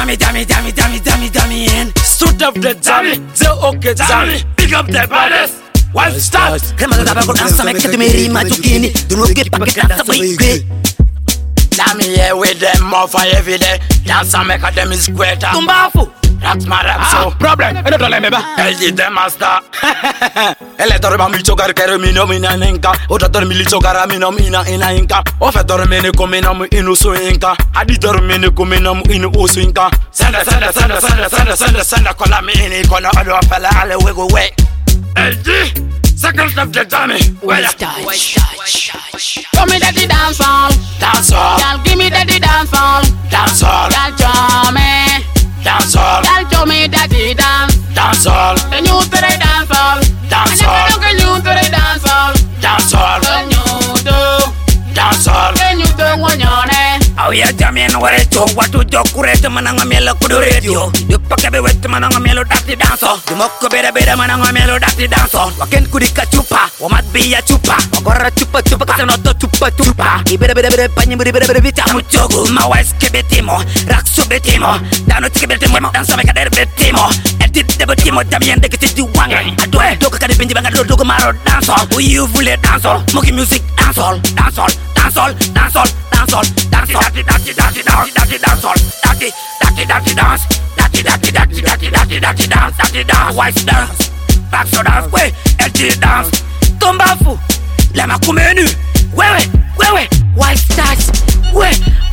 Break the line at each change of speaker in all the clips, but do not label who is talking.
Dummy in.
Stood up the dummy, the okay dummy. Big up the baddest. Wild stars.
Crema da tabaco danza me che tu mi rima zucchini. Tu non che pa che danza voi qui.
Dummy here with them more for every day. Dance and make them is greater.
Tumbafu.
That's my rap so.
Problem, I don't let me ba.
LG the master. Ele dorma mi chocar kere mi no mina ninka. Ota dormi li chocara mi no mina ina inka. Ofe dorme ne come no mu inu so inka. Adi dorme ne come no mu inu oso inka. Senda kola mi ini kola ado fella ale wego we. LG, second of the dummy.
West touch.
Show me that the dance hall.
Dance all,
Girl, give me that the dance hall.
dance all,
Girl, show me.
dance all,
Girl, show me that the dance.
dance all,
The new to the dance hall.
dance
And
all,
if you new to the dance hall.
dance all,
The new to.
dance all.
The new to one your name.
Oh yeah, Jamien Wareto, what to do curate manangamelo kudu radio. You pack a wet manangamelo dati dancer. The moko beda manangamelo dati dancer. Waken kudika chupa, wamat be a chupa. Ogora chupa kasanoto chupa. Ibere panyibere vita muchogo. My wife's kebetimo, rakso betimo. Dano tikebetimo, dancer make a betimo. Edit the betimo, Jamien de Kitty Wang. I do it, look at the Benjamin Dogo Maro dancer. We you fully dancer, monkey music dancer, dance. White dance, backso dance, we, LG dance, Tumbafu, Lema Kumenu, we, white stars, we,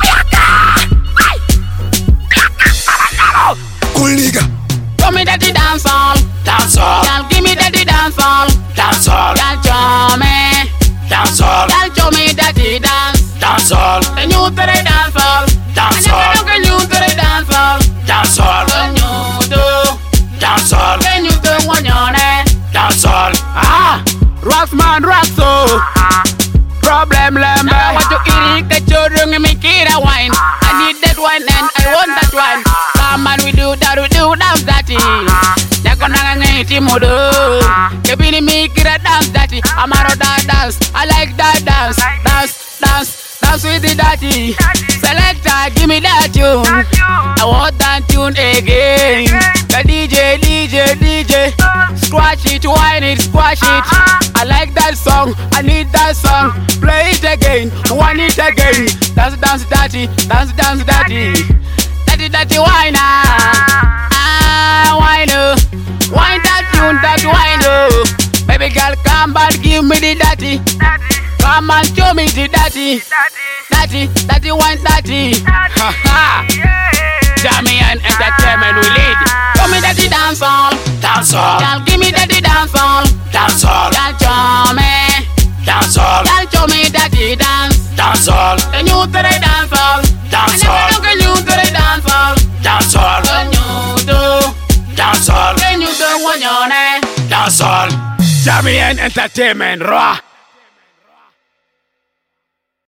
Kuliga.
Show me that the dance hall.
Dance all,
Girl, give me that the dance hall.
dance all,
Girl, show me.
dance all,
Girl, show me that the dance.
dance all,
The new to the dance hall.
dance
And
all,
if you new to the dance hall.
dance all,
The new to.
dance all,
The new to one your name.
dance all.
Rocksman, Roxo. Problem, lembe.
I want to eat the children and make it a wine. I need that wine and I want that wine. Come on, we do that, that. Nakonanga modo. Kebini make it a dance daddy. I'm out of that dance. I like that dance. Dance with the daddy. Selector, give me that tune. I want that tune again. The DJ. Scratch it, whine it, squash it. I like that song, I need that song. Play it again, whine it again. Dance daddy. Daddy, whine whine whine that tune, that whine Baby girl, come back, give me the daddy. Come and show me the daddy. Daddy, whine daddy. Ha ha. Jamien Entertainment we lead. Show me that the dance hall.
Dance all,
Girl, give me that the dance hall.
dance all,
Girl, show me.
dance all,
Girl, show me that the dance.
dance all,
The new to the dance hall.
dance
And
all,
if you new to the dance hall.
dance all,
The new to.
dance all,
The new to one your name.
dance all.
Jamien Entertainment, raw.